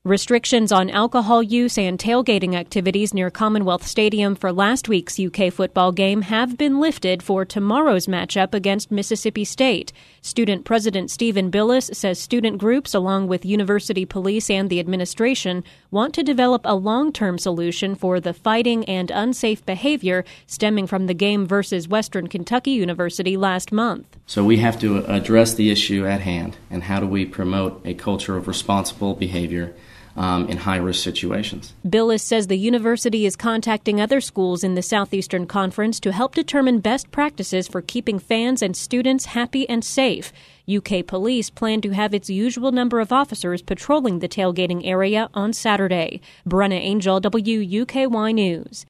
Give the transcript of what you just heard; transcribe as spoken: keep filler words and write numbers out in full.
Restrictions on alcohol use and tailgating activities near Commonwealth Stadium for last week's U K football game have been lifted for tomorrow's matchup against Mississippi State. Student President Stephen Billis says student groups, along with university police and the administration, want to develop a long-term solution for the fighting and unsafe behavior stemming from the game versus Western Kentucky University last month. So we have to address the issue at hand, and how do we promote a culture of responsible behavior Um, in high-risk situations. Billis says the university is contacting other schools in the Southeastern Conference to help determine best practices for keeping fans and students happy and safe. U K police plan to have its usual number of officers patrolling the tailgating area on Saturday. Brenna Angel, W U K Y News.